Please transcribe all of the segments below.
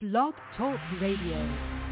Blog Talk Radio.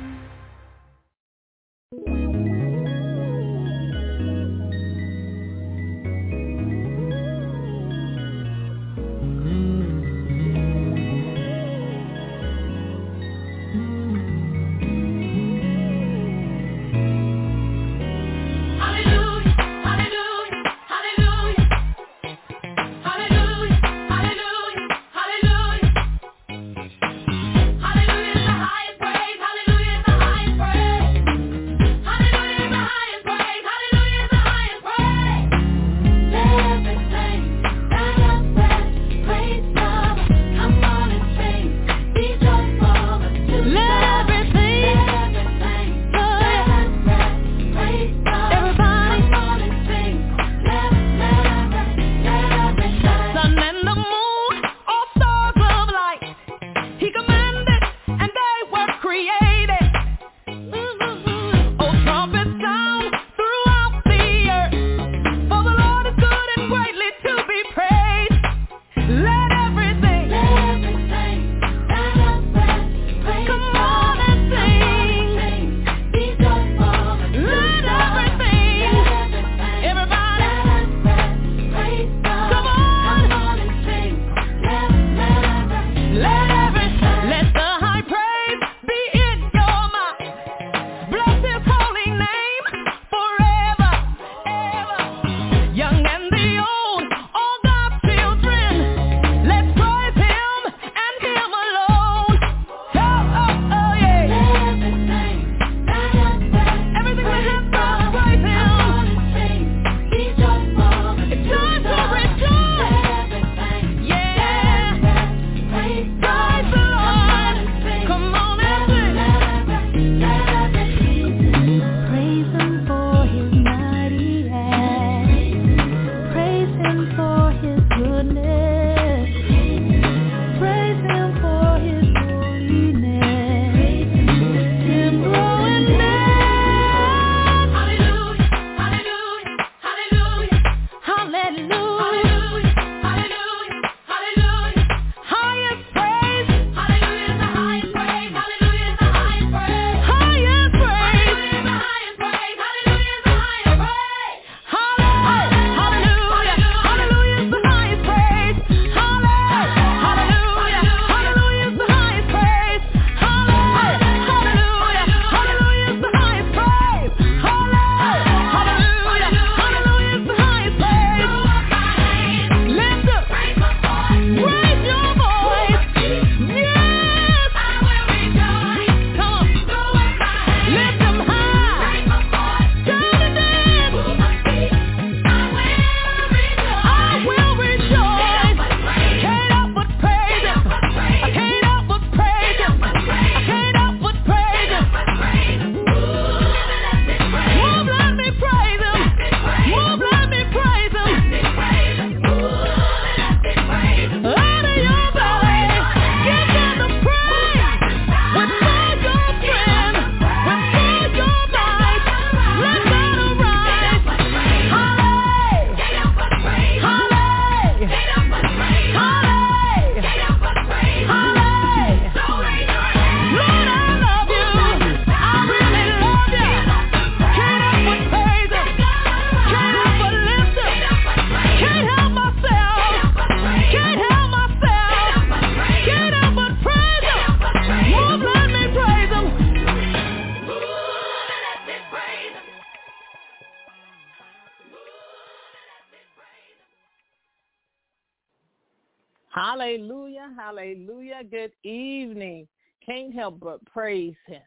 Hallelujah, hallelujah. Good evening. Can't help but praise him.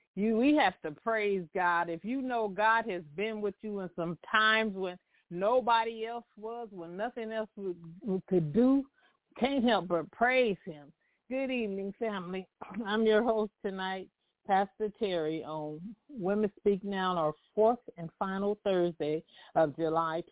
We have to praise God. If you know God has been with you in some times when nobody else was, when nothing else could do, can't help but praise him. Good evening, family. I'm your host tonight, Pastor Terry, on Women Speak Now, our fourth and final Thursday of July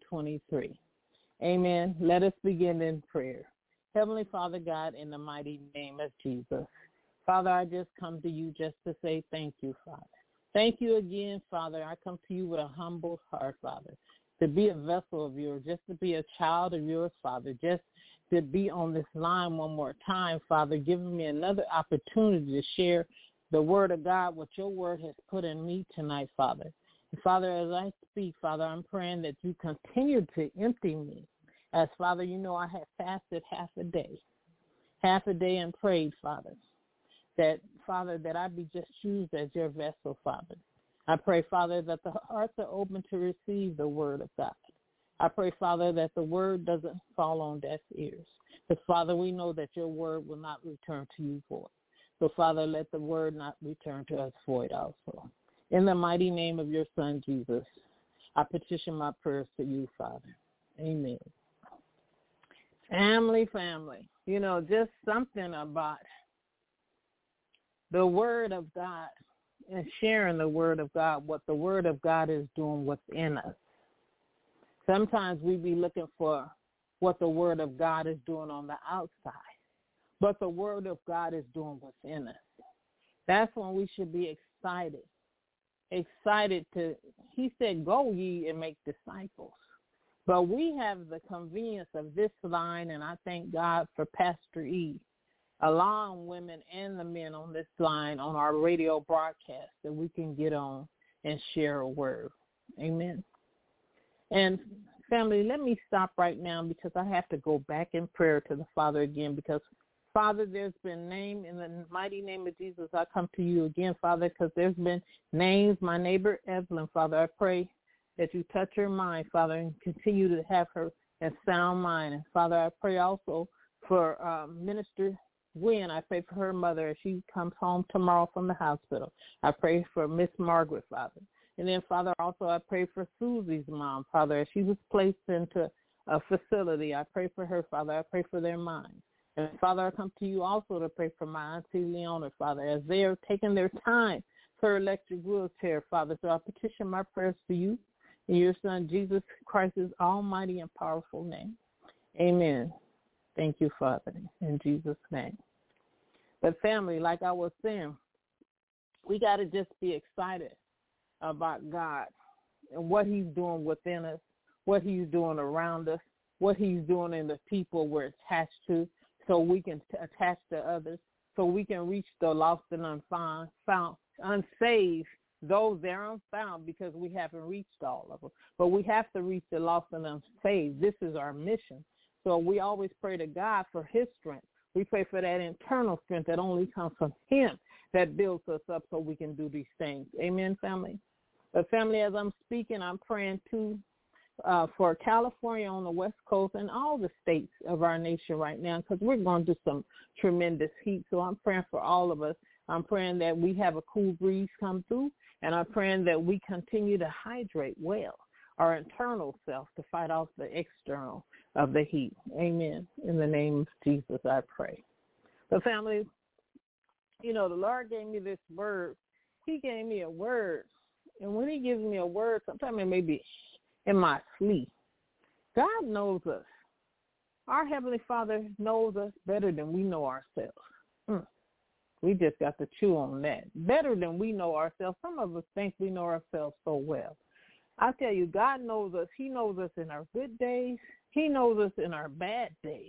2023. Amen. Let us begin in prayer. Heavenly Father God, in the mighty name of Jesus. Father, I just come to you just to say thank you, Father. Thank you again, Father. I come to you with a humble heart, Father, to be a vessel of yours, just to be a child of yours, Father, just to be on this line one more time, Father, giving me another opportunity to share the word of God, what your word has put in me tonight, Father. And Father, as I speak, Father, I'm praying that you continue to empty me. As, Father, you know I have fasted half a day and prayed, Father, that, Father, that I be just used as your vessel, Father. I pray, Father, that the hearts are open to receive the word of God. I pray, Father, that the word doesn't fall on deaf ears. But, Father, we know that your word will not return to you void. So, Father, let the word not return to us void also. In the mighty name of your Son, Jesus, I petition my prayers to you, Father. Amen. Family, you know, just something about the word of God and sharing the word of God, what the word of God is doing within us. Sometimes we be looking for what the word of God is doing on the outside, but the word of God is doing within us. That's when we should be excited to, he said, go ye and make disciples. But we have the convenience of this line, and I thank God for Pastor E, allowing women and the men on this line on our radio broadcast that we can get on and share a word. Amen. And family, let me stop right now because I have to go back in prayer to the Father again because, Father, there's been name in the mighty name of Jesus. I come to you again, Father, because there's been names. My neighbor Evelyn, Father, I pray that you touch her mind, Father, and continue to have her in sound mind. And, Father, I pray also for Minister Gwen. I pray for her mother as she comes home tomorrow from the hospital. I pray for Miss Margaret, Father. And then, Father, also I pray for Susie's mom, Father, as she was placed into a facility. I pray for her, Father. I pray for their minds. And, Father, I come to you also to pray for my Auntie Leona, Father, as they are taking their time for her electric wheelchair, Father. So I petition my prayers to you in your Son, Jesus Christ's almighty and powerful name. Amen. Thank you, Father, in Jesus' name. But, family, like I was saying, we got to just be excited about God and what he's doing within us, what he's doing around us, what he's doing in the people we're attached to, so we can attach to others, so we can reach the lost and unsaved, those that are unfound, because we haven't reached all of them. But we have to reach the lost and unsaved. This is our mission. So we always pray to God for his strength. We pray for that internal strength that only comes from him, that builds us up so we can do these things. Amen, family? But, family, as I'm speaking, I'm praying, too, for California on the West Coast and all the states of our nation right now, because we're going through some tremendous heat. So I'm praying for all of us. I'm praying that we have a cool breeze come through, and I'm praying that we continue to hydrate well, our internal self, to fight off the external of the heat. Amen. In the name of Jesus, I pray. But, family, you know, the Lord gave me this word. He gave me a word. And when he gives me a word, sometimes it may be in my sleep. God knows us. Our Heavenly Father knows us better than we know ourselves. We just got to chew on that. Better than we know ourselves. Some of us think we know ourselves so well. I tell you, God knows us. He knows us in our good days. He knows us in our bad days.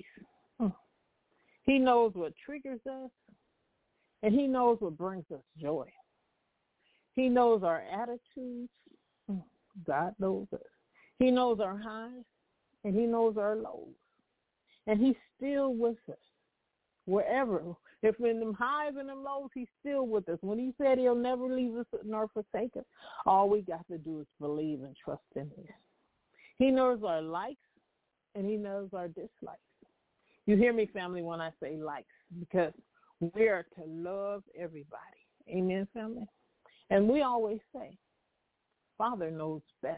He knows what triggers us, and he knows what brings us joy. He knows our attitudes. God knows us. He knows our highs, and he knows our lows. And he's still with us wherever. If in them highs and them lows, he's still with us. When he said he'll never leave us nor forsake us, all we got to do is believe and trust in him. He knows our likes, and he knows our dislikes. You hear me, family, when I say likes, because we are to love everybody. Amen, family? And we always say, Father knows best.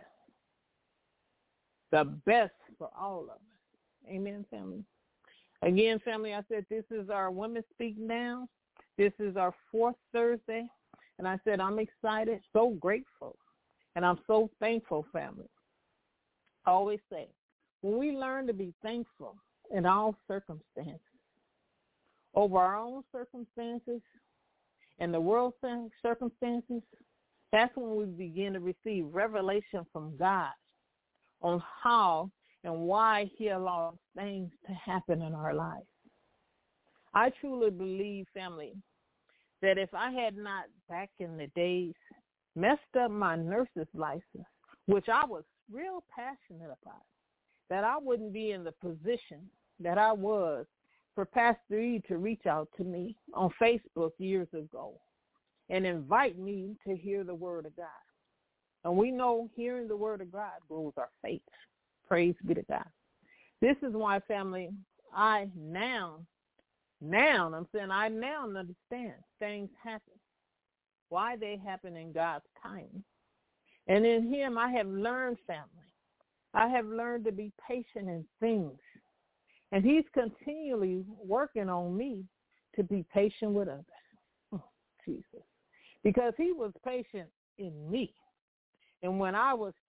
The best for all of us. Amen, family? Again, family, I said this is our Women Speak Now. This is our fourth Thursday. And I said I'm excited, so grateful. And I'm so thankful, family. I always say, when we learn to be thankful in all circumstances, over our own circumstances and the world's circumstances, that's when we begin to receive revelation from God on how and why he allows things to happen in our lives. I truly believe, family, that if I had not back in the days messed up my nurse's license, which I was real passionate about, that I wouldn't be in the position that I was for Pastor E to reach out to me on Facebook years ago and invite me to hear the word of God. And we know hearing the word of God grows our faith. Praise be to God. This is why, family, I now understand things happen, why they happen in God's timing. And in him, I have learned, family, I have learned to be patient in things. And he's continually working on me to be patient with others. Oh, Jesus. Because he was patient in me. And when I was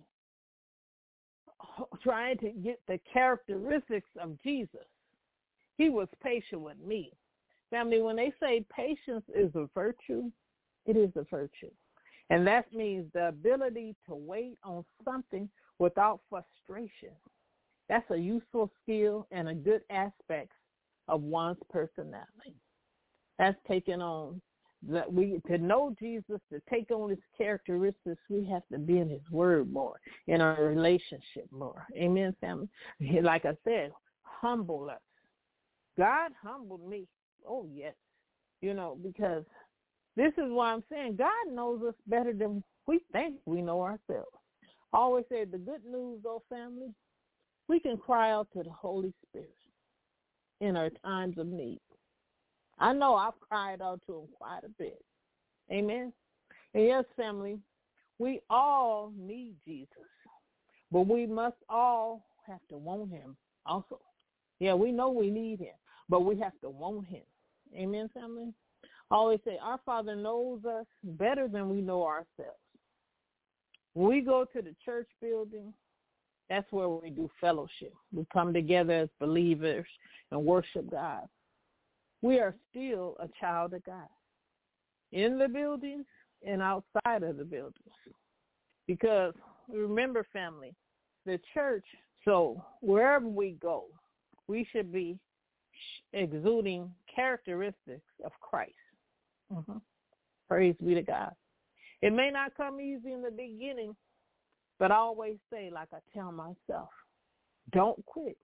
trying to get the characteristics of Jesus, he was patient with me. Family, when they say patience is a virtue, it is a virtue. And that means the ability to wait on something without frustration. That's a useful skill and a good aspect of one's personality. That's taking on to know Jesus, to take on his characteristics, we have to be in his word more, in our relationship more. Amen, family? Like I said, humble us. God humbled me. Oh, yes. Because this is why I'm saying God knows us better than we think we know ourselves. I always say the good news, though, family, we can cry out to the Holy Spirit in our times of need. I know I've cried out to him quite a bit. Amen. And yes, family, we all need Jesus, but we must all have to want him also. Yeah, we know we need him, but we have to want him. Amen, family. I always say our Father knows us better than we know ourselves. When we go to the church building, that's where we do fellowship. We come together as believers and worship God. We are still a child of God in the buildings and outside of the buildings. Because remember, family, the church, so wherever we go, we should be exuding characteristics of Christ. Mm-hmm. Praise be to God. It may not come easy in the beginning, but I always say, like I tell myself, don't quit.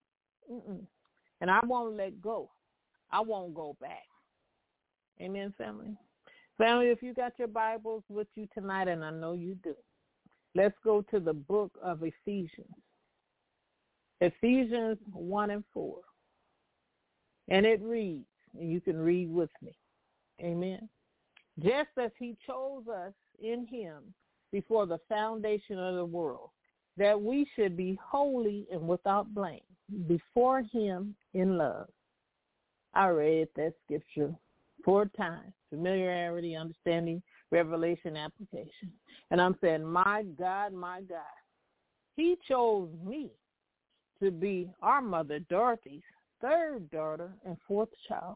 And I won't let go. I won't go back. Amen, family. Family, if you got your Bibles with you tonight, and I know you do, let's go to the book of Ephesians. Ephesians 1 and 4. And it reads, and you can read with me. Amen. Just as he chose us in him before the foundation of the world, that we should be holy and without blame before him in love. I read that scripture 4 times. Familiarity, understanding, revelation, application. And I'm saying, my God, he chose me to be our mother, Dorothy's 3rd daughter and 4th child.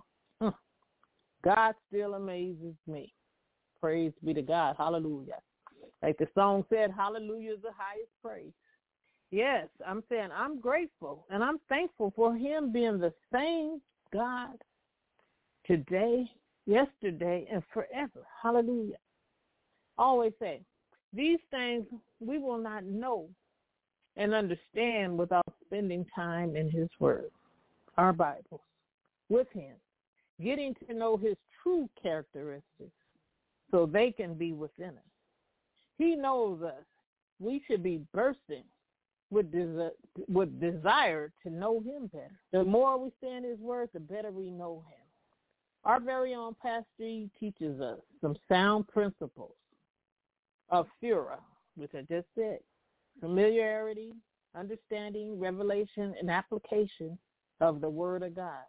God still amazes me. Praise be to God. Hallelujah. Like the song said, hallelujah is the highest praise. Yes, I'm saying I'm grateful and I'm thankful for him being the same God today, yesterday, and forever. Hallelujah. I always say, these things we will not know and understand without spending time in his word, our Bibles, with him, getting to know his true characteristics so they can be within us. He knows us. We should be bursting with desire to know him better. The more we stay in his word, the better we know him. Our very own Pastor E teaches us some sound principles of Fura, which I just said, familiarity, understanding, revelation, and application of the word of God.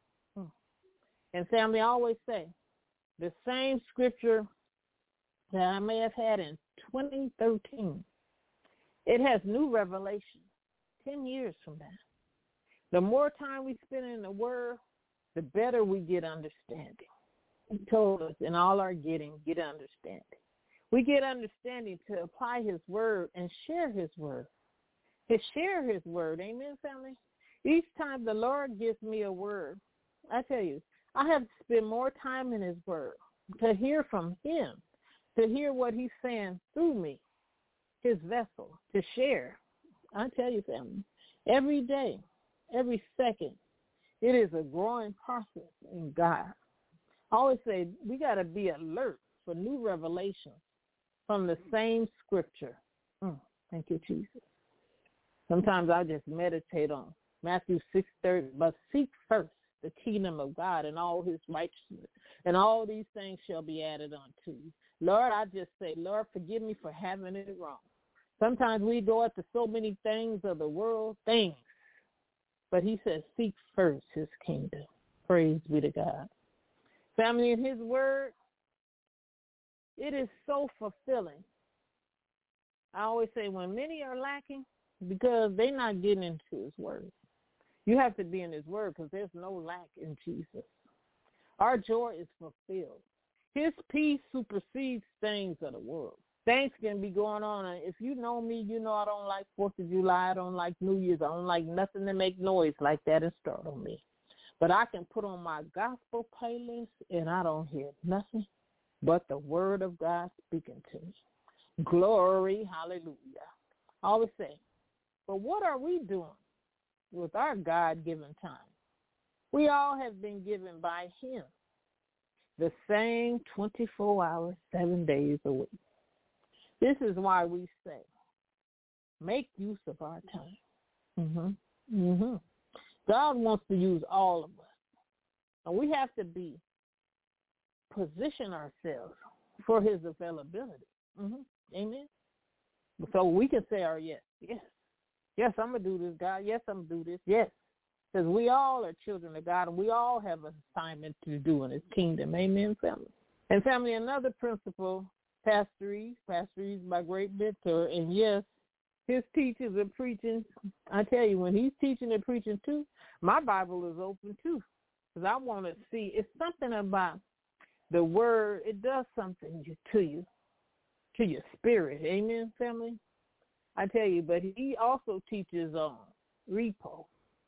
And family, I always say, the same scripture that I may have had in 2013, it has new revelation 10 years from now. The more time we spend in the word, the better we get understanding. He told us in all our getting, get understanding. We get understanding to apply his word and share his word. to share his word. Amen, family? Each time the Lord gives me a word, I tell you, I have to spend more time in his word to hear from him, to hear what he's saying through me, his vessel, to share. I tell you, family, every day, every second, it is a growing process in God. I always say we got to be alert for new revelations from the same scripture. Thank you, Jesus. Sometimes I just meditate on Matthew 6:30, but seek first the kingdom of God and all his righteousness, and all these things shall be added unto you. Lord, I just say, Lord, forgive me for having it wrong. Sometimes we go after so many things of the world, but he says, seek first his kingdom. Praise be to God. Family, in his word, it is so fulfilling. I always say when many are lacking, because they're not getting into his word. You have to be in his word because there's no lack in Jesus. Our joy is fulfilled. His peace supersedes things of the world. Things can be going on. And if you know me, you know I don't like 4th of July. I don't like New Year's. I don't like nothing to make noise like that and startle me. But I can put on my gospel playlist and I don't hear nothing but the word of God speaking to me. Glory, hallelujah. I always say, but what are we doing with our God-given time? We all have been given by him the same 24 hours, 7 days a week. This is why we say, make use of our time. God wants to use all of us. And we have to position ourselves for his availability. Amen. So we can say our yes. Yes, I'm going to do this, God. Yes, I'm going to do this. Yes. Because we all are children of God, and we all have an assignment to do in his kingdom. Amen, family. And family, another principle, Pastor East, my great mentor, and yes, his teachers and preaching. I tell you, when he's teaching and preaching too, my Bible is open too. Because I want to see, it's something about the word, it does something to you, to your spirit. Amen, family? I tell you, but he also teaches on repo.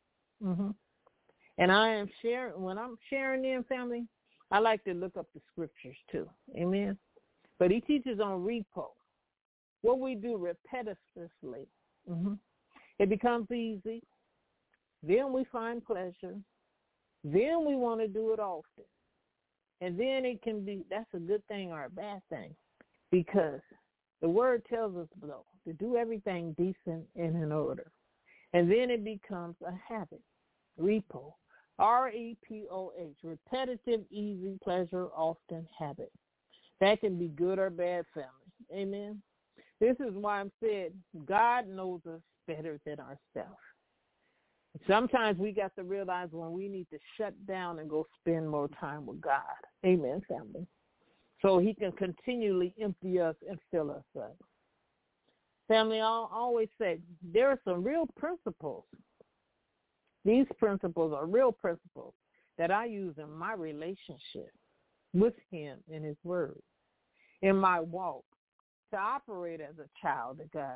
And I am sharing, when I'm sharing in, family, I like to look up the scriptures too. Amen? But he teaches on repo. What we do repetitively. It becomes easy. Then we find pleasure. Then we want to do it often. And then it can be, that's a good thing or a bad thing. Because the word tells us, though, to do everything decent and in order. And then it becomes a habit. Repo. R-E-P-O-H. Repetitive, easy, pleasure, often, habit. That can be good or bad, family. Amen? This is why I'm saying God knows us better than ourselves. Sometimes we got to realize when we need to shut down and go spend more time with God. Amen, family. So he can continually empty us and fill us up. Family, I always say there are some real principles. These principles are real principles that I use in my relationship with him in his word, in my walk, to operate as a child of God.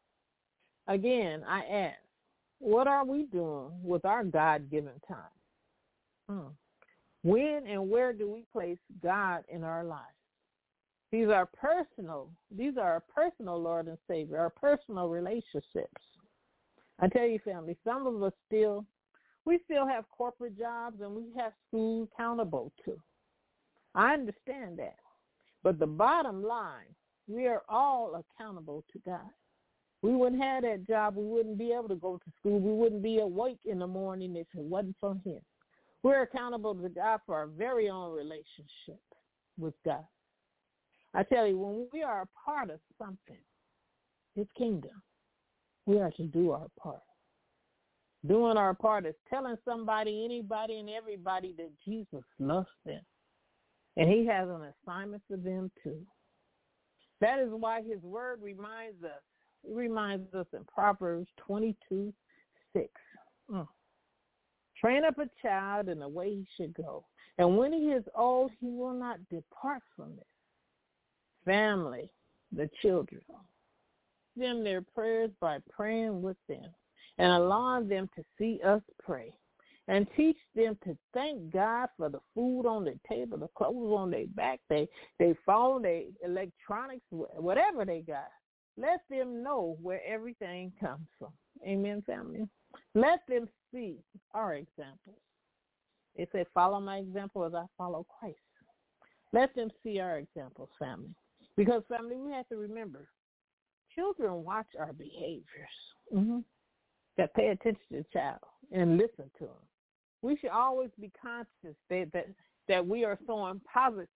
Again, I ask, what are we doing with our God-given time? When and where do we place God in our lives? These are our personal Lord and Savior, our personal relationships. I tell you, family, some of us still have corporate jobs and we have schools accountable to. I understand that. But the bottom line, we are all accountable to God. We wouldn't have that job. We wouldn't be able to go to school. We wouldn't be awake in the morning if it wasn't for him. We're accountable to God for our very own relationship with God. I tell you, when we are a part of something, his kingdom, we are to do our part. Doing our part is telling somebody, anybody, and everybody that Jesus loves them. And he has an assignment for them too. That is why his word reminds us. It reminds us in Proverbs 22:6. Train up a child in the way he should go. And when he is old, he will not depart from it. Family, the children. them their prayers by praying with them and allowing them to see us pray. And teach them to thank God for the food on their table, the clothes on their back, their phone, their electronics, whatever they got. Let them know where everything comes from. Amen, family. Let them see our examples. It said, follow my example as I follow Christ. Let them see our examples, family. Because, family, we have to remember, children watch our behaviors. That pay attention to the child and listen to them. We should always be conscious that we are throwing positive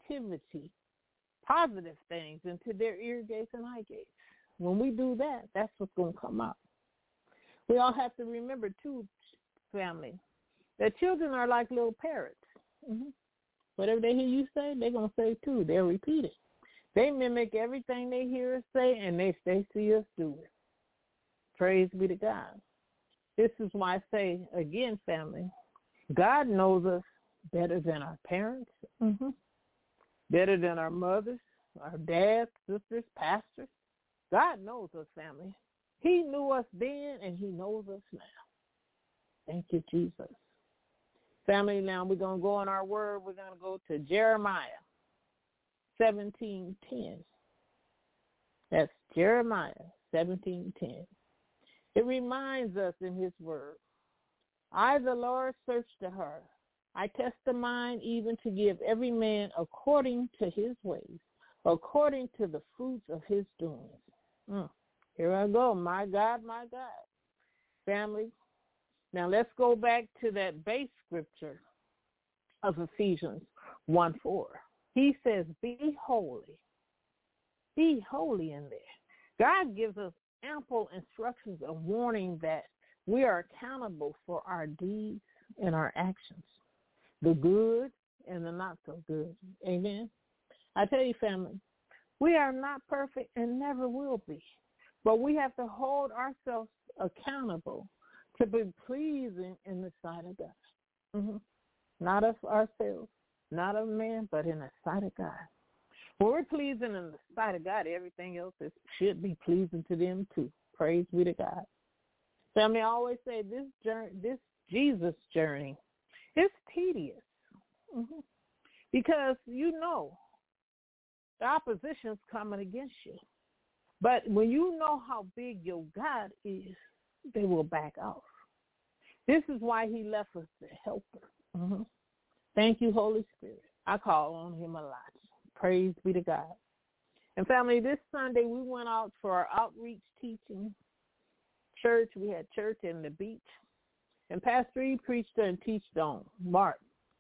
things into their ear gates and eye gates. When we do that, that's what's going to come out. We all have to remember, too, family, that children are like little parrots. Whatever they hear you say, they're going to say, too. They'll repeat it. They mimic everything they hear us say, and they see us do it. Praise be to God. This is why I say, again, family, God knows us better than our parents, better than our mothers, our dads, sisters, pastors. God knows us, family. He knew us then, and he knows us now. Thank you, Jesus. Family, now we're going to go on our word. We're going to go to Jeremiah 17:10. That's Jeremiah 17:10. It reminds us in his word, I, the Lord, search the heart. I test the mind even to give every man according to his ways, according to the fruits of his doings. Here I go. My God, my God. Family, now let's go back to that base scripture of Ephesians 1:4. He says, be holy. Be holy in there. God gives us ample instructions of warning that we are accountable for our deeds and our actions, the good and the not so good. Amen. I tell you, family, we are not perfect and never will be, but we have to hold ourselves accountable to be pleasing in the sight of God. Not of ourselves, not of man, but in the sight of God. When we're pleasing in the sight of God, everything else should be pleasing to them too. Praise be to God. Family, I always say this Jesus journey is tedious because you know the opposition's coming against you. But when you know how big your God is, they will back off. This is why he left us the helper. Thank you, Holy Spirit. I call on him a lot. Praise be to God. And family, this Sunday we went out for our outreach teaching church. We had church in the beach. And Pastor E preached and teached on Mark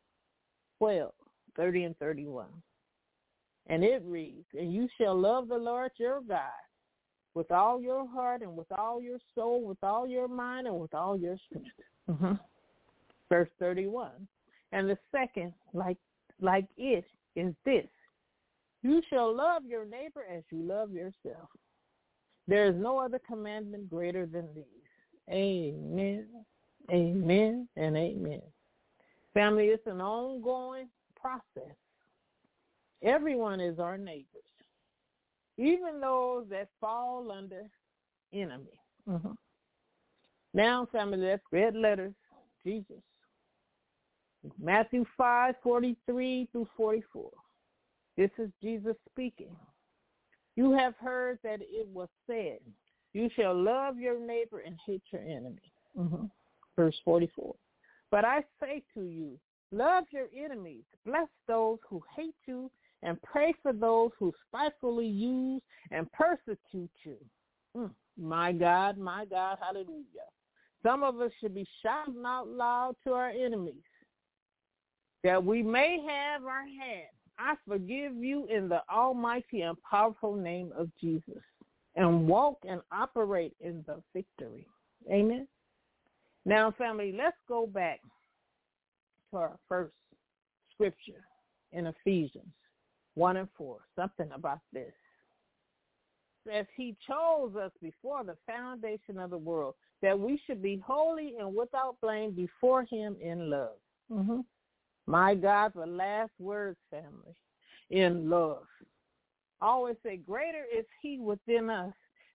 12:30 and 31. And it reads, and you shall love the Lord your God with all your heart and with all your soul, with all your mind, and with all your strength. Verse 31. And the second, like it, is this. You shall love your neighbor as you love yourself. There is no other commandment greater than these. Amen, amen, and amen. Family, it's an ongoing process. Everyone is our neighbors, even those that fall under enemy. Now, family, that's red letters, Jesus. Matthew 5:43 through 44. This is Jesus speaking. You have heard that it was said, you shall love your neighbor and hate your enemy. Verse 44. But I say to you, love your enemies, bless those who hate you, and pray for those who spitefully use and persecute you. My God, hallelujah. Some of us should be shouting out loud to our enemies that we may have our hand. I forgive you in the almighty and powerful name of Jesus, and walk and operate in the victory. Amen. Now, family, let's go back to our first scripture in Ephesians 1:4. Something about this. As he chose us before the foundation of the world, that we should be holy and without blame before him in love. My God, the last words, family, in love. I always say, greater is he within us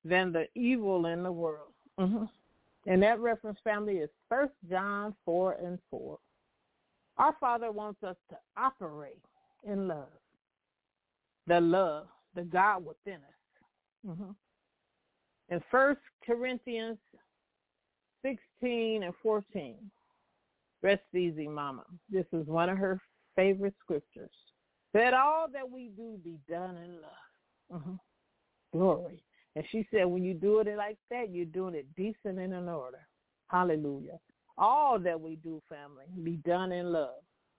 than the evil in the world. Mm-hmm. And that reference, family, is 1 John 4:4. Our Father wants us to operate in love, the God within us. Mm-hmm. In 1 Corinthians 16:14, rest easy, Mama. This is one of her favorite scriptures. Let all that we do be done in love. Mm-hmm. Glory. And she said, when you do it like that, you're doing it decent and in order. Hallelujah. All that we do, family, be done in love.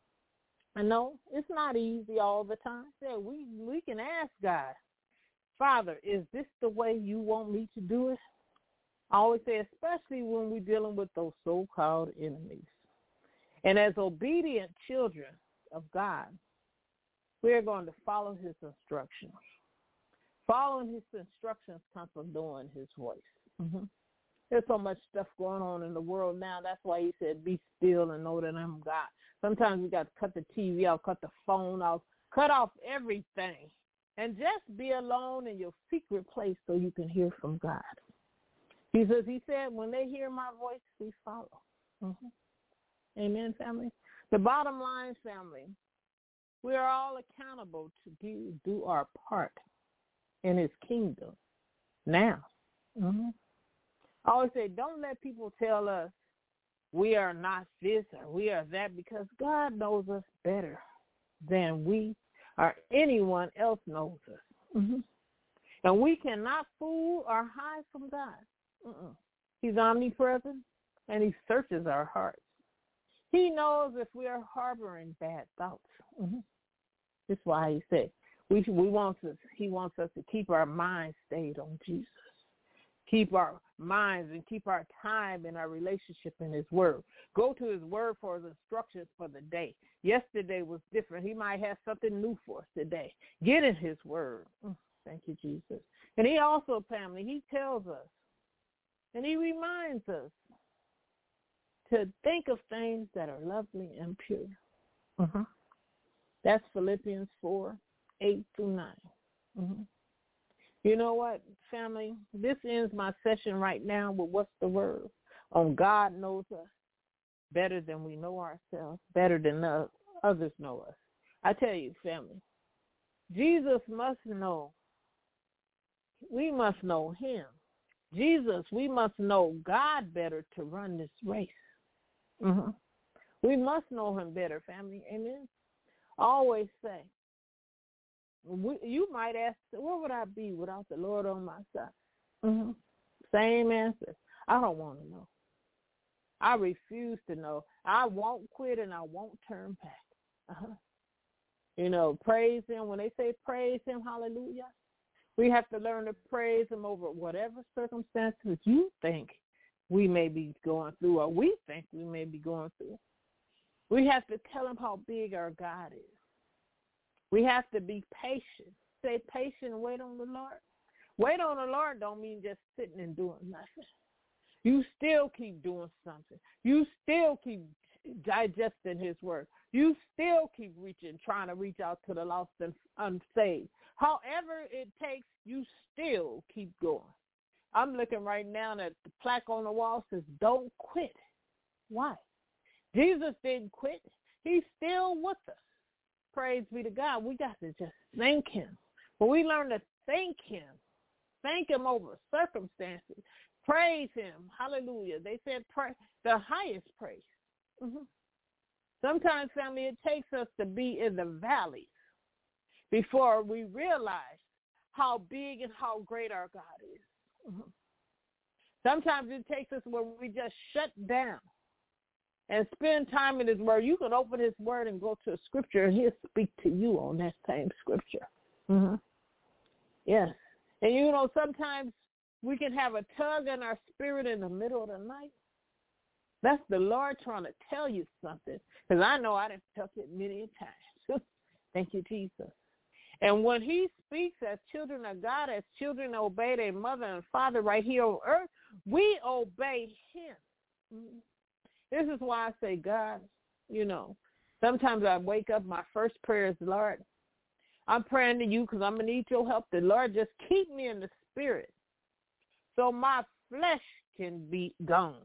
I know it's not easy all the time. Yeah, we can ask God, Father, is this the way you want me to do it? I always say, especially when we're dealing with those so-called enemies. And as obedient children of God, we're going to follow his instructions. Following his instructions comes from knowing his voice. Mm-hmm. There's so much stuff going on in the world now. That's why he said, be still and know that I'm God. Sometimes we got to cut the TV off, cut the phone off, cut off everything, and just be alone in your secret place so you can hear from God. He said, when they hear my voice, we follow. Mm-hmm. Amen, family? The bottom line, family, we are all accountable to do our part in his kingdom now. Mm-hmm. I always say, don't let people tell us we are not this or we are that, because God knows us better than we or anyone else knows us. Mm-hmm. And we cannot fool or hide from God. Mm-mm. He's omnipresent, and he searches our hearts. He knows if we are harboring bad thoughts. Mm-hmm. That's why he said, he wants us to keep our minds stayed on Jesus. Keep our minds and keep our time in our relationship in his word. Go to his word for his instructions for the day. Yesterday was different. He might have something new for us today. Get in his word. Thank you, Jesus. And he also, family, he tells us and he reminds us to think of things that are lovely and pure. Mm-hmm. That's Philippians 4:8-9. Mm-hmm. You know what, family? This ends my session right now with what's the word? On God knows us better than we know ourselves, better than others know us. I tell you, family, Jesus must know. We must know him. Jesus, we must know God better to run this race. Mm-hmm. We must know him better, family. Amen. I always say, you might ask, where would I be without the Lord on my side? Mm-hmm. Same answer. I don't want to know. I refuse to know. I won't quit and I won't turn back. Uh-huh. You know, praise him. When they say praise him, hallelujah, we have to learn to praise him over whatever circumstances you think we may be going through or we think we may be going through. We have to tell him how big our God is. We have to be patient. Stay patient and wait on the Lord. Wait on the Lord don't mean just sitting and doing nothing. You still keep doing something. You still keep digesting his word. You still keep reaching, trying to reach out to the lost and unsaved. However it takes, you still keep going. I'm looking right now at the plaque on the wall says, don't quit. Why? Jesus didn't quit. He's still with us. Praise be to God. We got to just thank him. When we learn to thank him over circumstances, praise him. Hallelujah. They said the highest praise. Mm-hmm. Sometimes, family, it takes us to be in the valleys before we realize how big and how great our God is. Mm-hmm. Sometimes it takes us where we just shut down and spend time in his word. You can open his word and go to a scripture, and he'll speak to you on that same scripture. Mm-hmm. Yes. And, you know, sometimes we can have a tug in our spirit in the middle of the night. That's the Lord trying to tell you something, because I know I done felt it many times. Thank you, Jesus. And when he speaks as children of God, as children obey their mother and father right here on earth, we obey him. Mm-hmm. This is why I say, God, you know, sometimes I wake up, my first prayer is, Lord, I'm praying to you because I'm going to need your help. The Lord, just keep me in the spirit so my flesh can be gone.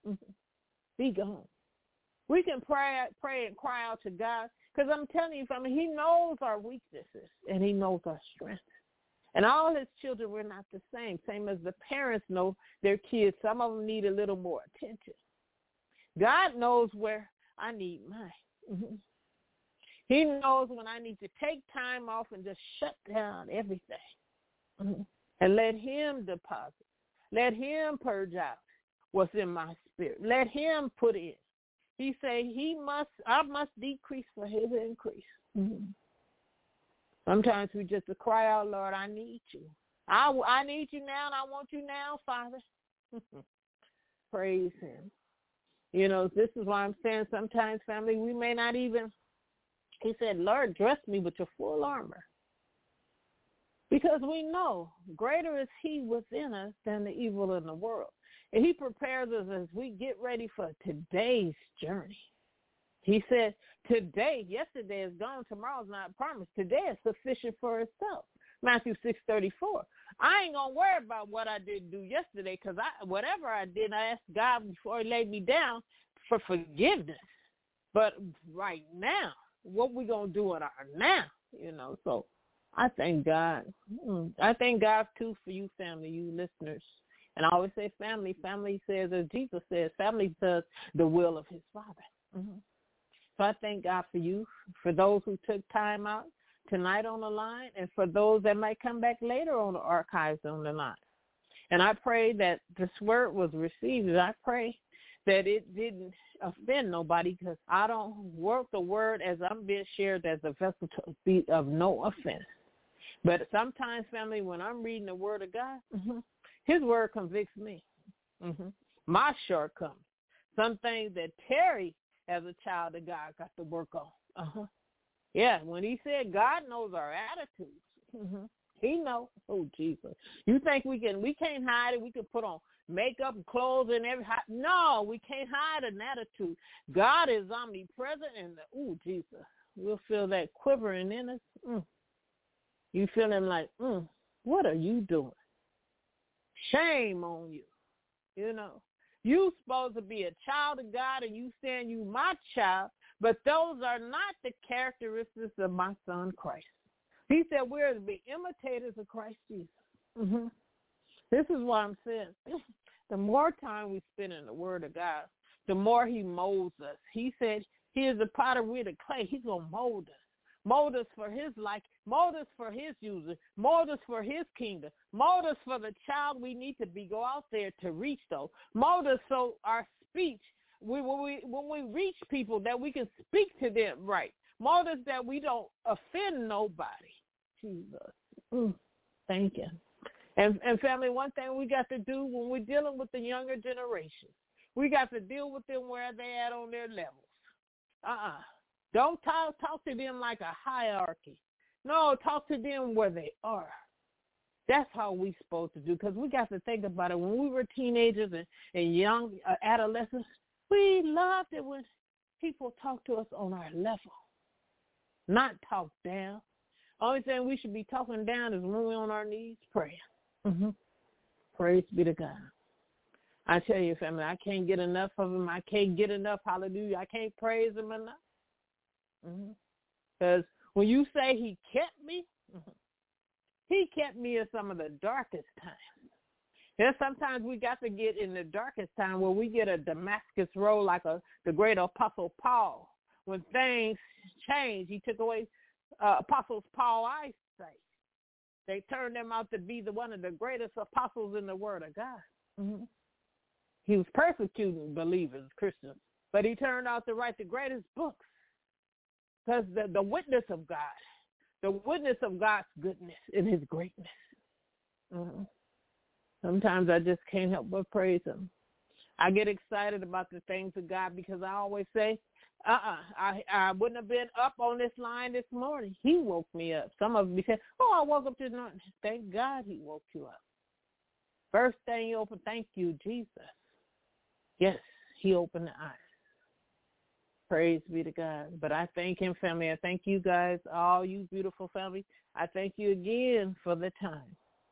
Be gone. We can pray and cry out to God, because I'm telling you, family, he knows our weaknesses and he knows our strengths. And all his children, we're not the same as the parents know their kids. Some of them need a little more attention. God knows where I need mine. He knows when I need to take time off and just shut down everything and let him deposit. Let him purge out what's in my spirit. Let him put in. He say I must decrease for his increase. Sometimes we just cry out, Lord, I need you. I need you now, and I want you now, Father. Praise him. You know, this is why I'm saying sometimes, family, we may not even, he said, Lord, dress me with your full armor. Because we know greater is he within us than the evil in the world. And he prepares us as we get ready for today's journey. He said, today, yesterday is gone, tomorrow's not promised. Today is sufficient for itself. Matthew 6:34. I ain't going to worry about what I didn't do yesterday, because whatever I did, I asked God before he laid me down for forgiveness. But right now, what we going to do in our now, you know. So I thank God. I thank God, too, for you, family, you listeners. And I always say family. Family says, as Jesus says, family does the will of his Father. So I thank God for you, for those who took time out tonight on the line, and for those that might come back later on the archives on the line. And I pray that this word was received. And I pray that it didn't offend nobody, because I don't work the word as I'm being shared as a vessel to be of no offense. But sometimes, family, when I'm reading the word of God, his word convicts me. My shortcomings. Some things that Terry, as a child of God, got to work on. Yeah, when he said God knows our attitudes, he knows. Oh, Jesus. You think we can't hide it? We can put on makeup and clothes and everything. No, we can't hide an attitude. God is omnipresent, and Jesus, we'll feel that quivering in us. You feeling like, what are you doing? Shame on you. You know, you supposed to be a child of God, and you saying you my child, but those are not the characteristics of my son Christ. He said we're to be imitators of Christ Jesus. This is what I'm saying. The more time we spend in the Word of God, the more he molds us. He said he is the potter, we're the clay. He's going to mold us. Mold us for his like, mold us for his user, mold us for his kingdom, mold us for the child we need to be, go out there to reach those. Mold us so our speech, when we reach people, that we can speak to them right. Mold us that we don't offend nobody. Jesus. Thank you. And family, one thing we got to do when we're dealing with the younger generation, we got to deal with them where they at on their levels. Don't talk to them like a hierarchy. No, talk to them where they are. That's how we supposed to do, because we got to think about it. When we were teenagers and young adolescents, we loved it when people talked to us on our level, not talk down. Only thing we should be talking down is when we're on our knees praying. Praise be to God. I tell you, family, I can't get enough of him. I can't get enough. Hallelujah. I can't praise him enough. Because when you say he kept me in some of the darkest times. There's sometimes we got to get in the darkest time where we get a Damascus road like the great Apostle Paul. When things changed, he took away Apostles Paul's eyesight. They turned them out to be one of the greatest apostles in the Word of God. He was persecuting believers, Christians, but he turned out to write the greatest books. Because the witness of God, the witness of God's goodness and his greatness. Sometimes I just can't help but praise him. I get excited about the things of God, because I always say, I wouldn't have been up on this line this morning. He woke me up. Some of them say, I woke up this morning. Thank God he woke you up. First thing you open, thank you, Jesus. Yes, he opened the eyes. Praise be to God. But I thank him, family. I thank you guys, all you beautiful family. I thank you again for the time.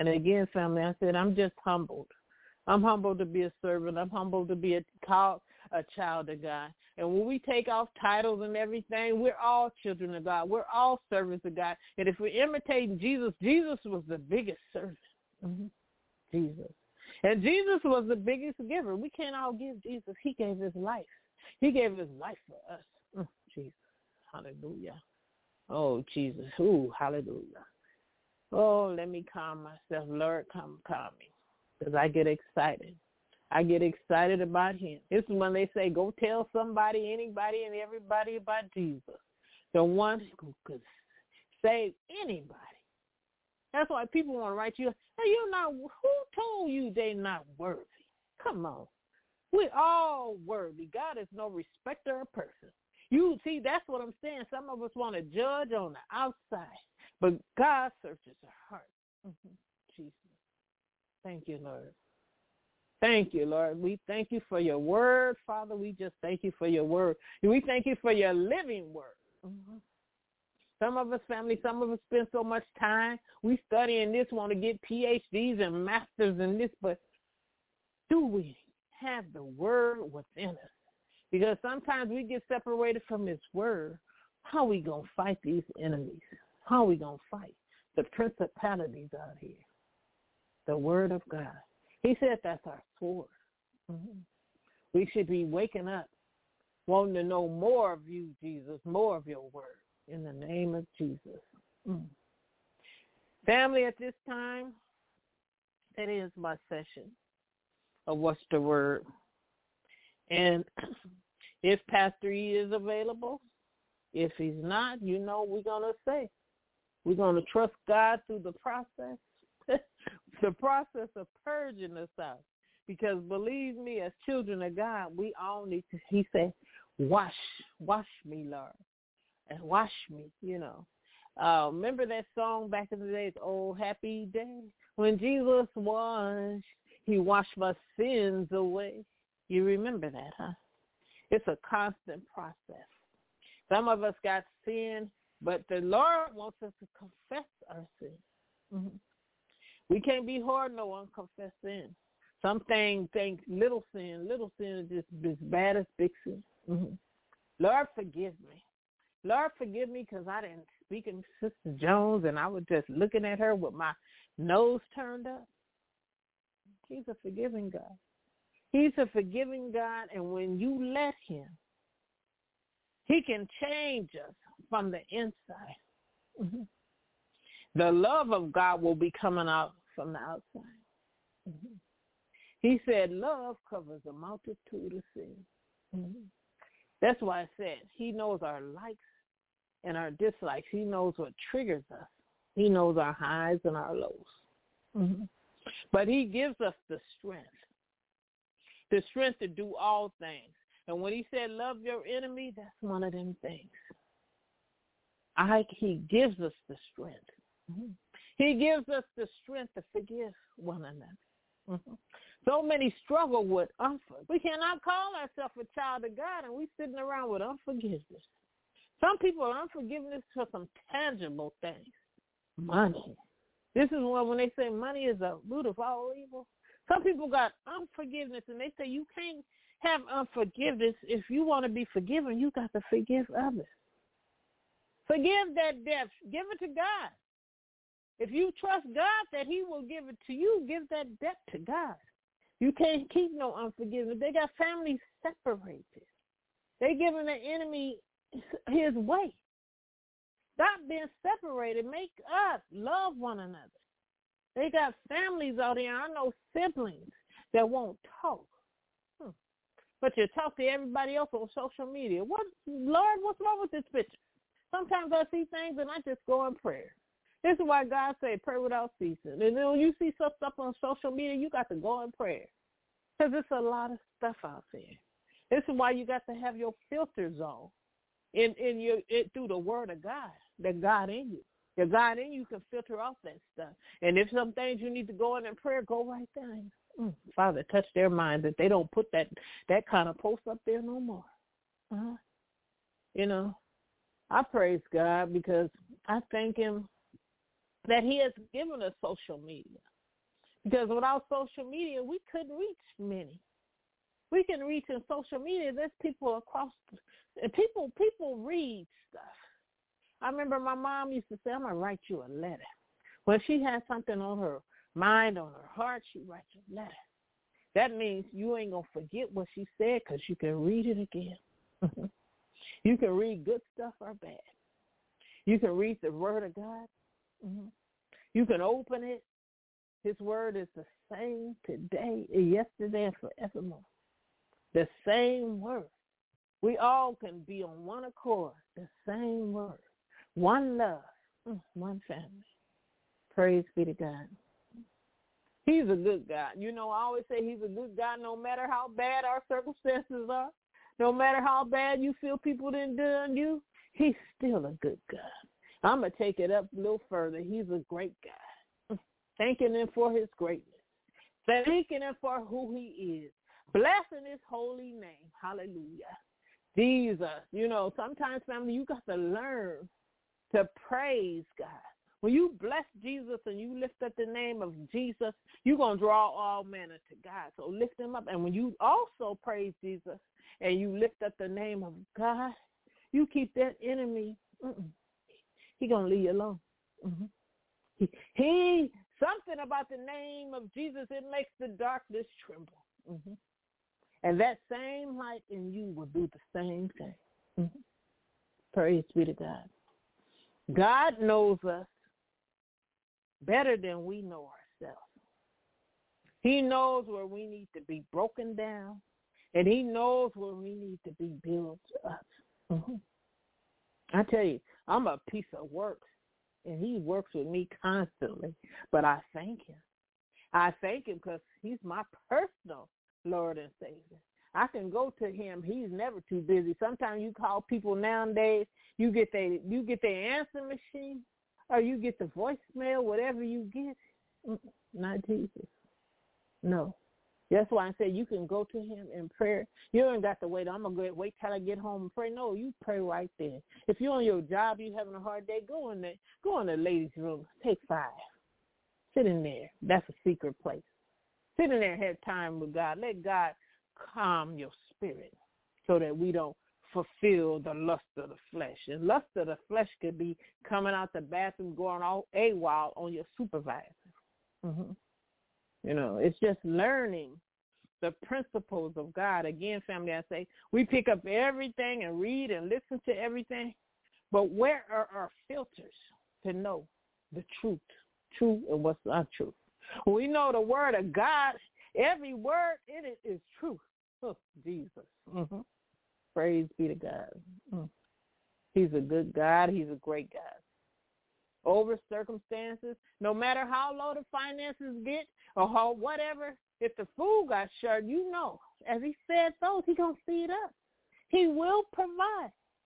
And again, family, I said, I'm just humbled. I'm humbled to be a servant. I'm humbled to be a child of God. And when we take off titles and everything, we're all children of God. We're all servants of God. And if we're imitating Jesus, Jesus was the biggest servant. Mm-hmm. Jesus. And Jesus was the biggest giver. We can't all give Jesus. He gave his life. He gave his life for us. Jesus. Hallelujah. Oh, Jesus. Ooh, hallelujah. Oh, let me calm myself. Lord, calm me, because I get excited. I get excited about him. This is when they say, go tell somebody, anybody, and everybody about Jesus, the one who could save anybody. That's why people want to write you, hey, you're not, who told you they're not worthy? Come on. We're all worthy. God is no respecter of person. You see, that's what I'm saying. Some of us want to judge on the outside, but God searches our heart. Mm-hmm. Jesus. Thank you, Lord. Thank you, Lord. We thank you for your word, Father. We just thank you for your word. We thank you for your living word. Mm-hmm. Some of us, family, some of us spend so much time. We studying this, want to get PhDs and masters in this, but do we have the word within us? Because sometimes we get separated from his word. How are we going to fight these enemies? How are we going to fight the principalities out here? The word of God. He said that's our sword. Mm-hmm. We should be waking up, wanting to know more of you, Jesus, more of your word, in the name of Jesus. Mm. Family, at this time, that is my session of What's the Word. And if Pastor E is available, if he's not, you know we're going to say, we're going to trust God through the process. The process of purging us out. Because believe me, as children of God, we all need to, he said, wash me, Lord, and wash me, you know. Remember that song back in the days, Oh, Happy Day, when Jesus washed, he washed my sins away. You remember that, huh? It's a constant process. Some of us got sin, but the Lord wants us to confess our sin. Mm-hmm. We can't be hard no unconfessed sin. Some things think little sin is just as bad as big sin. Mm-hmm. Lord, forgive me. Lord, forgive me because I didn't speak to Sister Jones and I was just looking at her with my nose turned up. He's a forgiving God. He's a forgiving God, and when you let him, he can change us from the inside. Mm-hmm. The love of God will be coming out from the outside. Mm-hmm. He said love covers a multitude of sins. Mm-hmm. That's why I said he knows our likes and our dislikes. He knows what triggers us. He knows our highs and our lows. Mm-hmm. But he gives us the strength to do all things. And when he said love your enemy, that's one of them things. He gives us the strength. Mm-hmm. He gives us the strength to forgive one another. Mm-hmm. So many struggle with unforgiveness. We cannot call ourselves a child of God and we sitting around with unforgiveness. Some people are unforgiveness for some tangible things. Money. This is when they say money is the root of all evil. Some people got unforgiveness and they say you can't have unforgiveness. If you want to be forgiven, you got to forgive others. Forgive that debt. Give it to God. If you trust God that he will give it to you, give that debt to God. You can't keep no unforgiveness. They got families separated. They giving the enemy his way. Stop being separated. Make us love one another. They got families out here. I know siblings that won't talk. But you talk to everybody else on social media. What, Lord, what's wrong with this picture? Sometimes I see things and I just go in prayer. This is why God said pray without ceasing. And then when you see some stuff on social media, you got to go in prayer. Because there's a lot of stuff out there. This is why you got to have your filters on through the word of God, the God in you. The God in you can filter off that stuff. And if some things you need to go in prayer, go right there. Father, touch their mind that they don't put that kind of post up there no more. You know, I praise God because I thank him that he has given us social media. Because without social media, we couldn't reach many. We can reach in social media. There's people across, people read stuff. I remember my mom used to say, I'm going to write you a letter. When she had something on her mind, on her heart, she writes a letter. That means you ain't going to forget what she said because you can read it again. You can read good stuff or bad. You can read the Word of God. You can open it. His Word is the same today, yesterday, and forevermore. The same Word. We all can be on one accord. The same Word. One love. One family. Praise be to God. He's a good God. You know, I always say he's a good God no matter how bad our circumstances are. No matter how bad you feel people didn't do on you, he's still a good God. I'm going to take it up a little further. He's a great God. Thanking him for his greatness. Thanking him for who he is. Blessing his holy name. Hallelujah. Jesus. You know, sometimes, family, you got to learn to praise God. When you bless Jesus and you lift up the name of Jesus, you're going to draw all manner to God. So lift him up. And when you also praise Jesus and you lift up the name of God, you keep that enemy. He going to leave you alone. He something about the name of Jesus, it makes the darkness tremble. And that same light in you will do the same thing. Praise be to God. God knows us better than we know ourselves. He knows where we need to be broken down, and he knows where we need to be built up. I tell you, I'm a piece of work, and he works with me constantly, but I thank him. I thank him because he's my personal Lord and Savior. I can go to him. He's never too busy. Sometimes you call people nowadays, you get their answer machine, or you get the voicemail, whatever you get. Not Jesus. No. That's why I say you can go to him in prayer. You ain't got to wait. I'm going to wait till I get home and pray. No, you pray right there. If you're on your job, you're having a hard day, go in the ladies' room. Take 5. Sit in there. That's a secret place. Sit in there and have time with God. Let God calm your spirit so that we don't fulfill the lust of the flesh. And lust of the flesh could be coming out the bathroom, going all AWOL on your supervisor. You know, it's just learning the principles of God. Again, family, I say we pick up everything and read and listen to everything, but where are our filters to know the truth, true and what's not true? We know the word of God. Every word in it is truth. Oh, Jesus. Praise be to God. He's a good God. He's a great God. Over circumstances, no matter how low the finances get or how whatever, if the food got short, you know, as he said those, he's going to feed us. He will provide.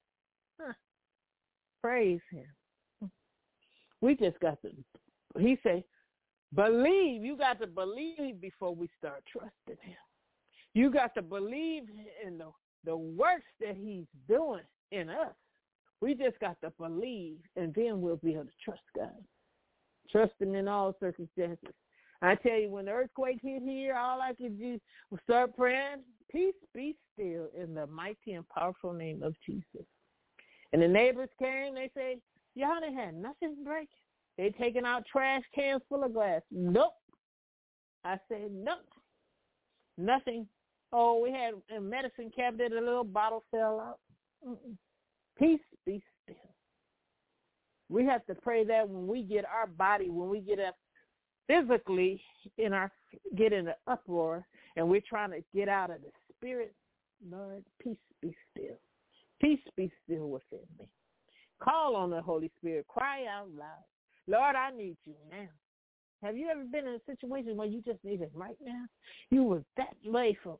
Praise him. We just got to, he said, believe. You got to believe before we start trusting him. You got to believe in the works that he's doing in us. We just got to believe, and then we'll be able to trust God. Trust him in all circumstances. I tell you, when the earthquake hit here, all I could do was start praying, peace be still in the mighty and powerful name of Jesus. And the neighbors came, they say, y'all didn't have nothing breaking. They taking out trash cans full of glass. Nope. I said, nope. Nothing. Oh, we had a medicine cabinet, a little bottle fell out. Peace be still. We have to pray that when we get our body, when we get up physically get in an uproar and we're trying to get out of the spirit, Lord, peace be still. Peace be still within me. Call on the Holy Spirit. Cry out loud. Lord, I need you now. Have you ever been in a situation where you just need it right now? You was that way for,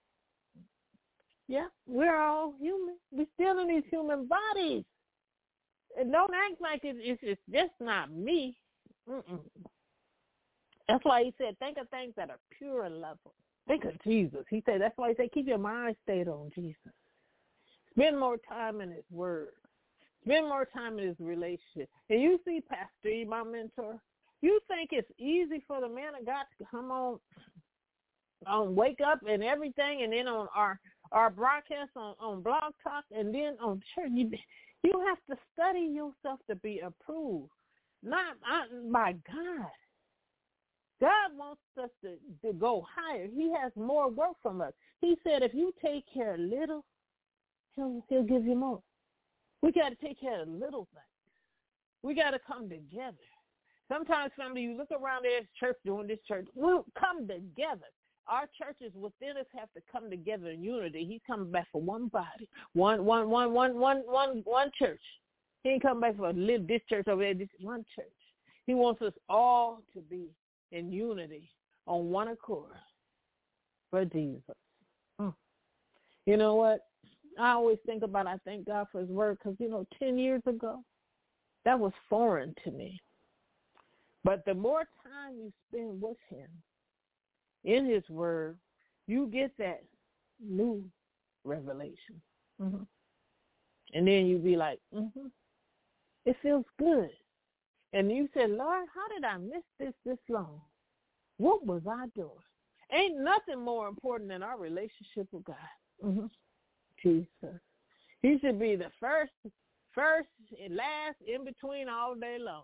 Yeah, we're all human. We're still in these human bodies. And don't act like it's just not me. That's why he said, think of things that are pure and lovely. Think of Jesus. He said, that's why he said, keep your mind stayed on Jesus. Spend more time in his word. Spend more time in his relationship. And you see, Pastor E, my mentor, You think it's easy for the man of God to come on Wake Up and everything, and then on our broadcast on Blog Talk, and then on church? You have to study yourself to be approved, not by God. God wants us to go higher. He has more work from us. He said if you take care of little, he'll give you more. We got to take care of little things. We got to come together. Sometimes, family, you look around this church doing this church. We'll come together. Our churches within us have to come together in unity. He's coming back for one body, one church. He ain't coming back for this church over there, this one church. He wants us all to be in unity on one accord for Jesus. You know what? I always think about, I thank God for his word, because, 10 years ago, that was foreign to me. But the more time you spend with him in his word, you get that new revelation. And then you be like, it feels good. And you said, Lord, how did I miss this long? What was I doing? Ain't nothing more important than our relationship with God. Jesus. He should be the first and last, in between all day long.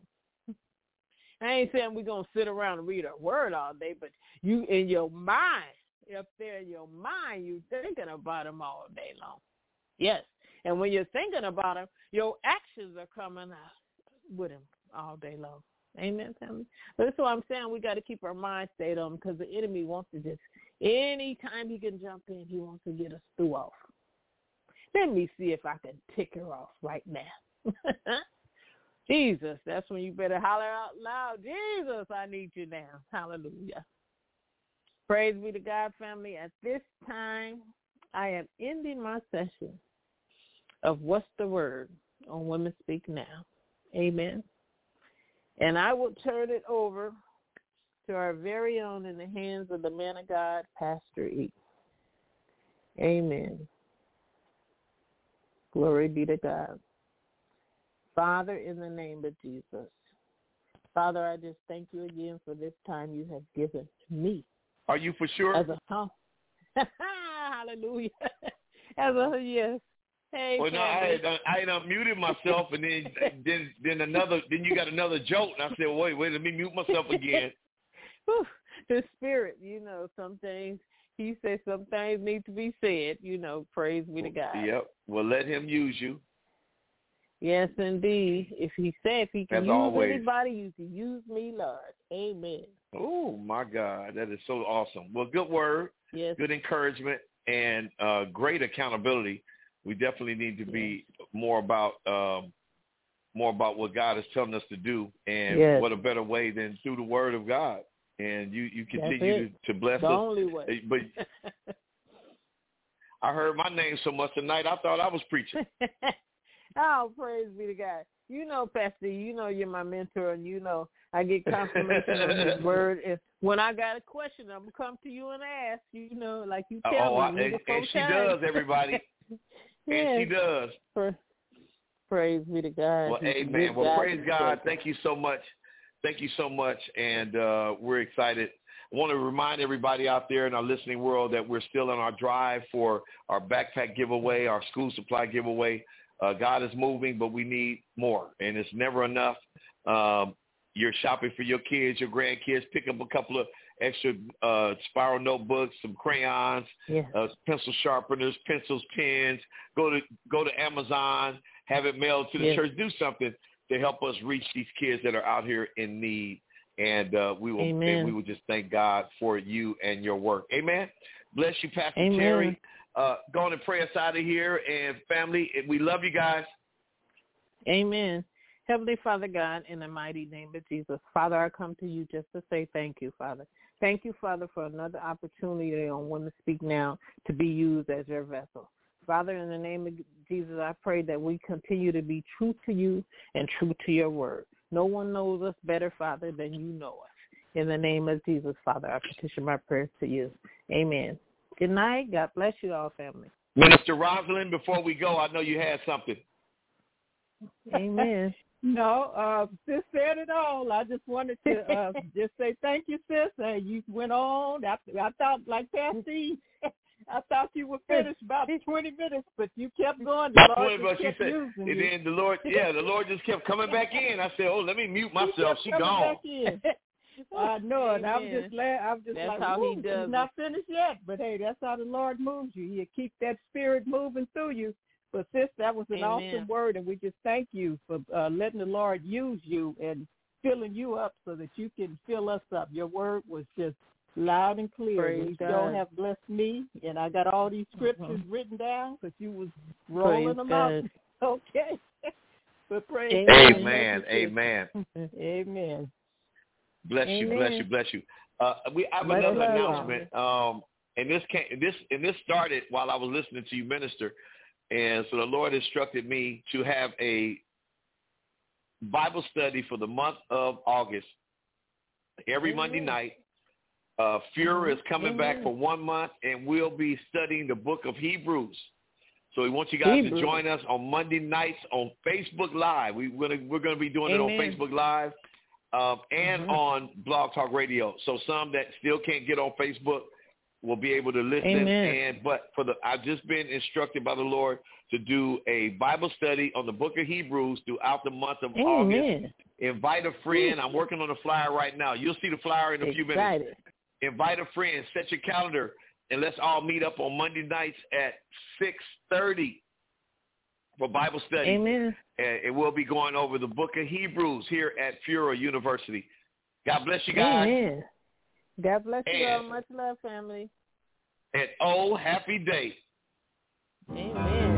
I ain't saying we're going to sit around and read a word all day, but you in your mind, up there in your mind, you thinking about him all day long. Yes. And when you're thinking about him, your actions are coming out with him all day long. Amen, family? But that's why I'm saying we got to keep our mind stayed on him, because the enemy wants to just, anytime he can jump in, he wants to get us through off. Let me see if I can tick her off right now. Jesus, that's when you better holler out loud, Jesus, I need you now. Hallelujah. Praise be to God, family. At this time, I am ending my session of What's the Word on Women Speak Now. Amen. And I will turn it over to our very own, in the hands of the man of God, Pastor E. Amen. Glory be to God. Father, in the name of Jesus. Father, I just thank you again for this time you have given to me. Are you for sure? Hallelujah. Yes. Hey, well, no, I had unmuted myself, and then you got another joke, and I said, wait, let me mute myself again. The Spirit, some things. He says some things need to be said, praise be to God. Yep. Well, let him use you. Yes, indeed. If he can use anybody, you can use me, Lord. Amen. Oh, my God. That is so awesome. Well, good word, yes. Good encouragement, and great accountability. We definitely need to be more about what God is telling us to do, and what a better way than through the word of God. And you continue to bless us. The only way. But I heard my name so much tonight, I thought I was preaching. Oh, praise be to God. Pastor, you're my mentor, and I get confirmation on his word. And when I got a question, I'm going to come to you and ask, like you tell me. And she does, everybody. And she does. Praise be to God. Well, amen. Well, praise God. Thank you so much. Thank you so much, and we're excited. I want to remind everybody out there in our listening world that we're still on our drive for our backpack giveaway, our school supply giveaway. God is moving, but we need more, and it's never enough. You're shopping for your kids, your grandkids. Pick up a couple of extra spiral notebooks, some crayons, pencil sharpeners, pencils, pens. Go to Amazon, have it mailed to the church. Do something to help us reach these kids that are out here in need. And we will just thank God for you and your work. Amen. Bless you, Pastor Terry. Go on and pray us out of here. And family, we love you guys. Amen. Heavenly Father God, in the mighty name of Jesus, Father, I come to you just to say thank you, Father. Thank you, Father, for another opportunity on Women Speak Now to be used as your vessel. Father, in the name of Jesus, I pray that we continue to be true to you and true to your word. No one knows us better, Father, than you know us. In the name of Jesus, Father, I petition my prayers to you. Amen. Good night. God bless you all, family. Minister Rosalind, before we go, I know you had something. Amen. No, sis said it all. I just wanted to just say thank you, sis. You went on. I thought, like Pastor E, I thought you were finished about 20 minutes, but you kept going. About 20 minutes, she said, and then the Lord just kept coming back in. I said, oh, let me mute myself. She gone. Back in. I know it. I'm just that's like, how he does. He's not finished yet, but hey, that's how the Lord moves you. He'll keep that spirit moving through you. But sis, that was an awesome word, and we just thank you for letting the Lord use you and filling you up so that you can fill us up. Your word was just loud and clear. You sure have blessed me, and I got all these scriptures written down because you was rolling them out. Okay. But praise God. Amen. Amen. Bless you. I have another announcement. And this started while I was listening to you minister. And so the Lord instructed me to have a Bible study for the month of August. Every Monday night, Fuhrer is coming back for 1 month, and we'll be studying the book of Hebrews. So we want you guys to join us on Monday nights on Facebook Live. We're gonna be doing it on Facebook Live and on Blog Talk Radio. So some that still can't get on Facebook will be able to listen. But I've just been instructed by the Lord to do a Bible study on the book of Hebrews throughout the month of August. Invite a friend. I'm working on a flyer right now. You'll see the flyer in a few minutes. Invite a friend. Set your calendar, and let's all meet up on Monday nights at 6:30 for Bible study. Amen. And we'll be going over the book of Hebrews here at Fuhrer University. God bless you guys. Amen. God bless you all. Much love, family. And happy day. Amen.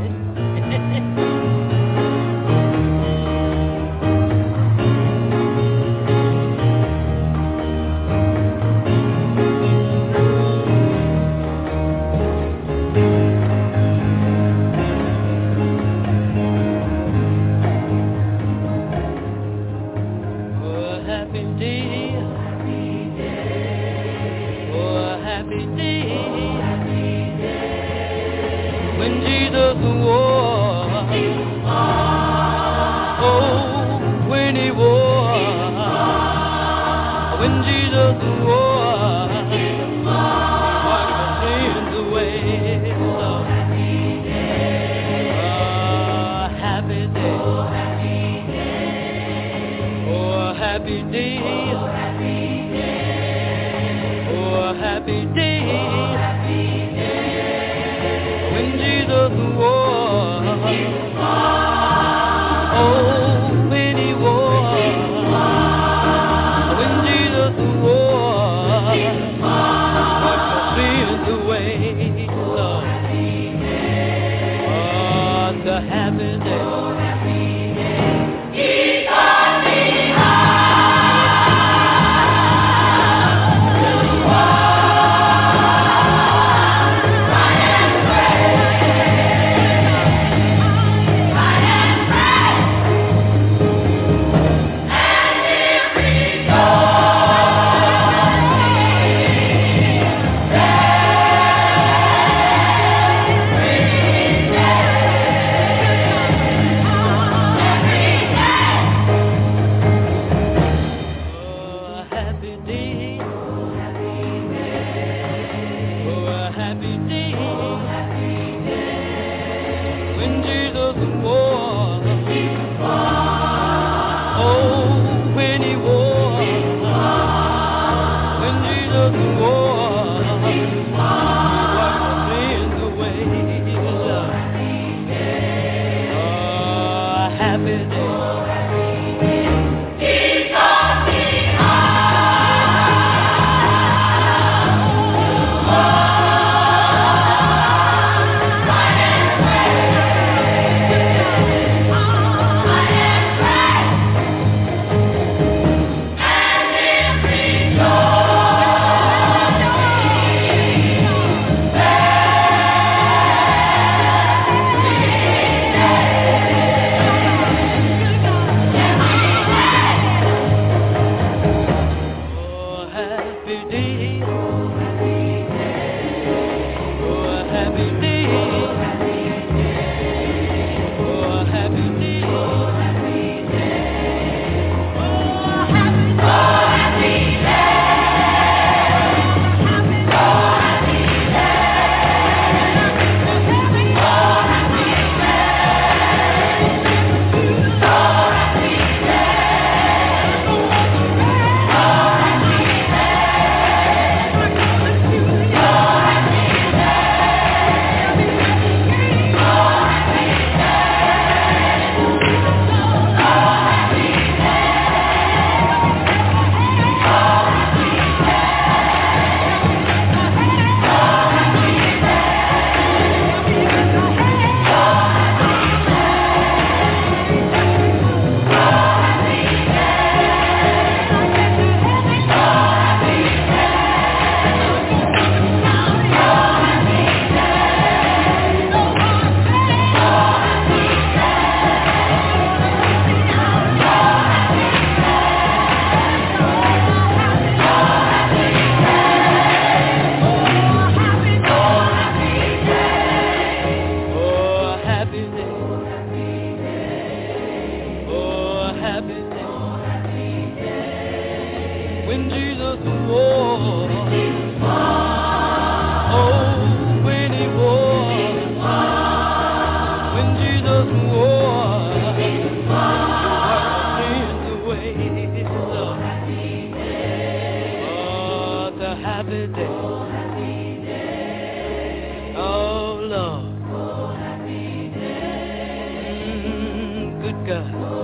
when Jesus wore. Oh, when he wore. When Jesus wore. Washed away. Oh, the happy day. Oh, Lord. Good God.